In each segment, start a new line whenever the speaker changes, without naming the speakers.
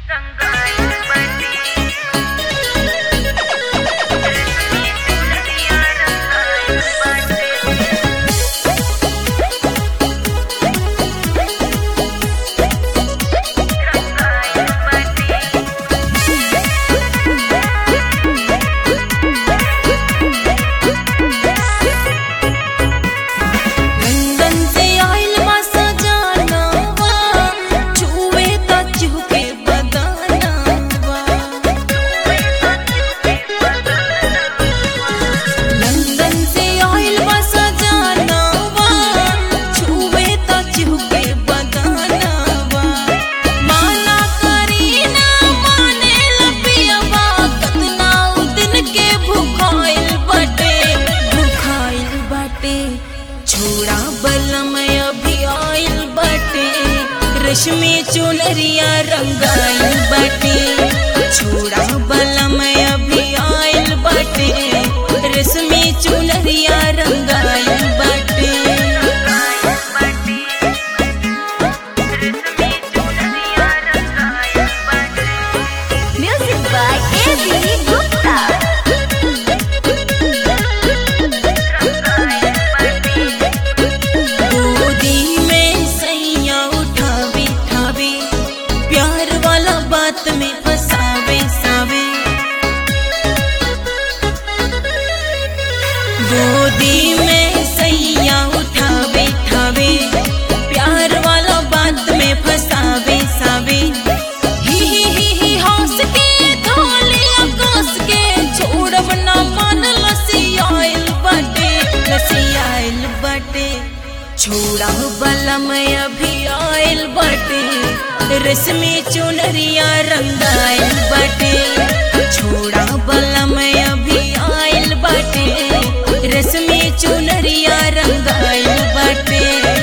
छोड़ा बलम अभी आइल बाटे, रेशमी चुनरिया रंगाइल बाटे। छोड़ा बलम अभी आइल बाटे, रेशमी चुनरिया रंगाइल बाटे।
Music by A B Gupta.
बात में फसावे सावे, गोदी में सैया उठावे ठावे, प्यार वाला बात में फसावे सावे। ही हंस के धोली आकाश के, छोड़ब ना मन लसियाइल बाटे, लसियाइल बाटे। छोड़ा बलम अभी आइल बाटे, रेशमी चुनरिया रंगाइल बाटे। छोड़ा बलम अभी आइल बाटे, रेशमी चुनरिया रंगाइल बाटे।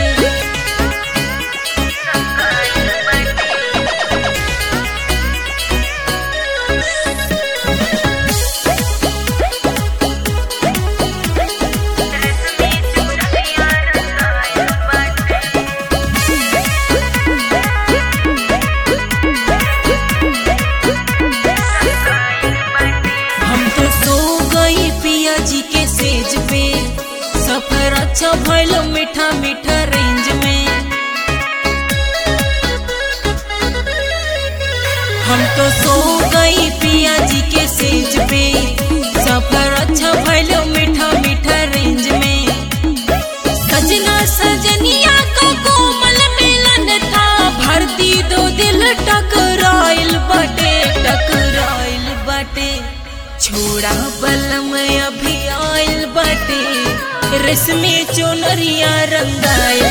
सफर अच्छा भइल मीठा मीठा रेंज में, हम तो सो गई पिया जी के सेज पे। सफर अच्छा भइल मीठा मीठा रेंज में, सजना सजनिया का कोमल मिलन था, भरती दो दिल टकराइल बाटे, टकराइल बाटे। छोड़ा बलम अभी आइल बाटे, रेशमी चुनरिया रंगाइल